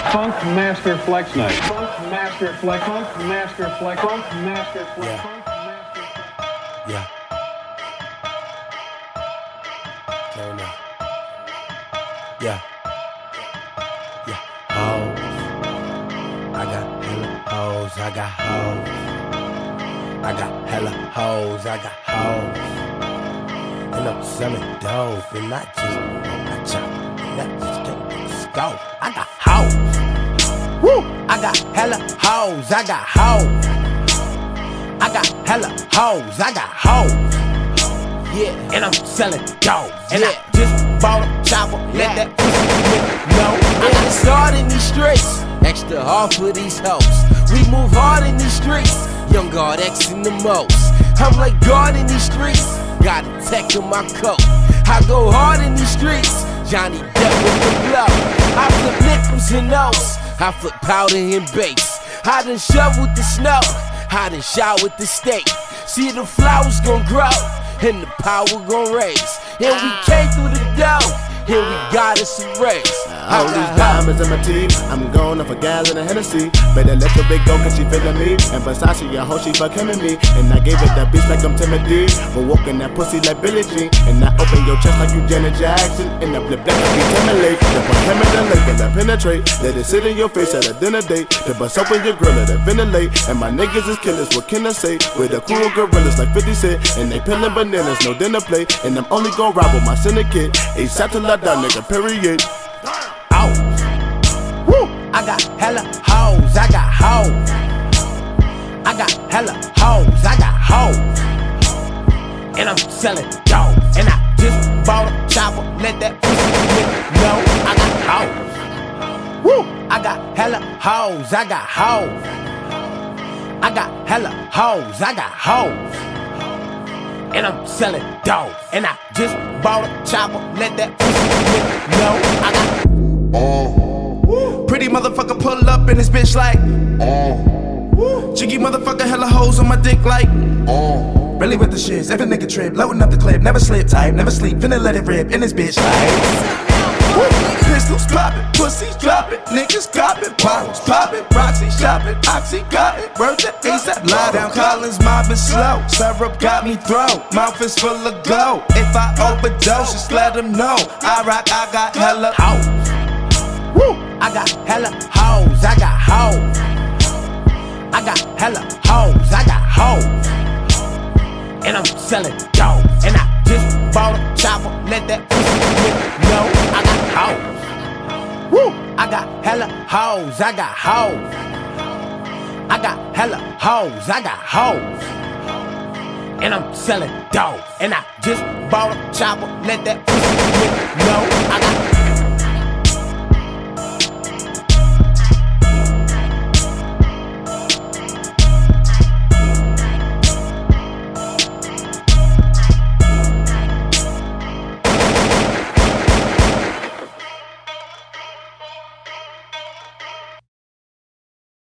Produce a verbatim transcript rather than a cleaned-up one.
Funk Master Flex Night. Funk Master Flex. Funk Master Flex. Funk Master Flex. Yeah. Funk Master Flex. Yeah. Turn up. Yeah. Yeah. Hoes. I got hella hoes. I got hoes. I got hella hoes. I got hoes. And I'm selling dope. And I just, I chop. And I just can't let's go. I got hoes. Woo! I got hella hoes. I got hoes. I got hella hoes. I got hoes. Yeah, and I'm selling dope. And yeah. I just bought a chopper, let yeah. that pussy know. I got started in these streets, extra hard for these hoes. We move hard in these streets, young God X in the most. I'm like God in these streets, got a tech in my coat. I go hard in these streets, Johnny Depp with the blow. I flip nickels and O's, I flip powder and bass. I done shoveled the snow, I done showered the steak. See the flowers gon' grow, and the power gon' raise. And we came through the dough, and we got us a race. All these diamonds in my teeth, I'm going up a gallon of Hennessy. Better let the big go cause she feelin' me. And Versace, I hope she fuck him and me. And I gave it that bitch like I'm Timothy. For walking that pussy like Billie Jean. And I open your chest like you Janet Jackson. And I flip that like you Timberlake. Then put him in the lake and I penetrate. Let it sit in your face at a dinner date. Then bust open your grill, let it ventilate. And my niggas is killers, what can I say? With the cool gorillas like fifty Cent. And they peeling bananas, no dinner plate. And I'm only gon' ride with my syndicate. ASAP till I die, nigga, period. Woo! I got hella hoes, I got hoes. I got hella hoes, I got hoes. And I'm selling dope. And I just bought a chopper, let that pussy know. I got hoes. Woo! I got hella hoes, I got hoes. I got hella hoes, I got hoes. And I'm selling dope. And I just bought a chopper, let that pussy know. I got Uh, pretty motherfucker pull up in this bitch like uh, Jiggy motherfucker hella hoes on my dick like uh, really with the shits, every nigga trip, loading up the clip, never slip type, never sleep, finna let it rip in this bitch like pistols poppin', pussies droppin', niggas coppin', bottles poppin', Roxy shopping, Oxy got it, word to ASAP. Lie down, Collins mobbing slow, syrup got me throw, mouth is full of glow. If I overdose, just let them know. I rock, I got hella hoes. Woo! I got hella hoes, I got hoes. I got hella hoes, I got hoes. And I'm selling dope. And I just bought a chopper, let that pussy know. I got hoes. Woo! I got hella hoes, I got hoes. I got hella hoes, I got hoes. And I'm selling dope. And I just bought a chopper, let that pussy know. I got